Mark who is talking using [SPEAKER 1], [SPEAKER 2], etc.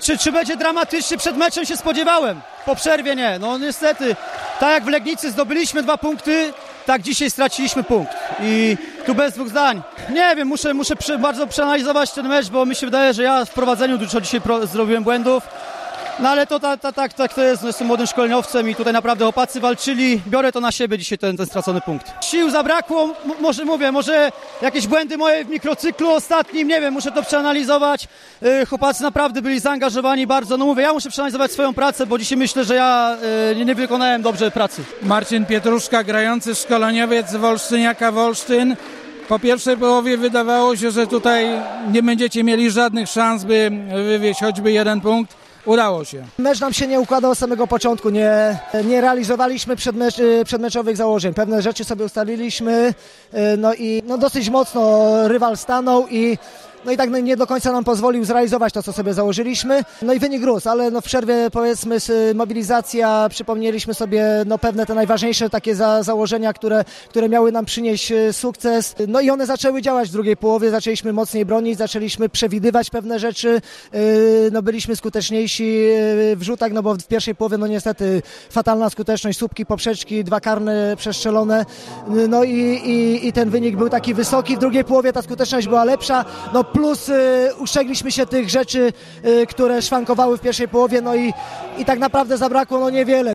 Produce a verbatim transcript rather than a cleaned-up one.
[SPEAKER 1] Czy, czy będzie dramatycznie? Przed meczem się spodziewałem. Po przerwie nie. No niestety, tak jak w Legnicy zdobyliśmy dwa punkty, tak dzisiaj straciliśmy punkt. I tu bez dwóch zdań. Nie wiem, muszę, muszę prze, bardzo przeanalizować ten mecz, bo mi się wydaje, że ja w prowadzeniu dużo dzisiaj pro, zrobiłem błędów. No ale to tak ta, ta, ta, to jest, no, jestem młodym szkoleniowcem i tutaj naprawdę chłopacy walczyli. Biorę to na siebie dzisiaj, ten, ten stracony punkt. Sił zabrakło, m- może mówię, może jakieś błędy moje w mikrocyklu ostatnim, nie wiem, muszę to przeanalizować. Yy, chłopacy naprawdę byli zaangażowani bardzo, no mówię, ja muszę przeanalizować swoją pracę, bo dzisiaj myślę, że ja yy, nie, nie wykonałem dobrze pracy.
[SPEAKER 2] Marcin Pietruszka, grający szkoleniowiec Wolsztyniaka Wolsztyn. Po pierwszej połowie wydawało się, że tutaj nie będziecie mieli żadnych szans, by wywieźć choćby jeden punkt. Udało się.
[SPEAKER 3] Mecz nam się nie układał od samego początku, nie, nie realizowaliśmy przedmecz, przedmeczowych założeń. Pewne rzeczy sobie ustaliliśmy, no i no dosyć mocno rywal stanął i no i tak nie do końca nam pozwolił zrealizować to, co sobie założyliśmy. No i wynik rósł, ale no w przerwie powiedzmy mobilizacja, przypomnieliśmy sobie no pewne te najważniejsze takie za, założenia, które, które miały nam przynieść sukces. No i one zaczęły działać w drugiej połowie, zaczęliśmy mocniej bronić, zaczęliśmy przewidywać pewne rzeczy, no byliśmy skuteczniejsi w rzutach, no bo w pierwszej połowie no niestety fatalna skuteczność, słupki, poprzeczki, dwa karne przestrzelone, no i, i, i ten wynik był taki wysoki. W drugiej połowie ta skuteczność była lepsza, no plus y, uszczegliśmy się tych rzeczy, y, które szwankowały w pierwszej połowie, no i, i tak naprawdę zabrakło no niewiele.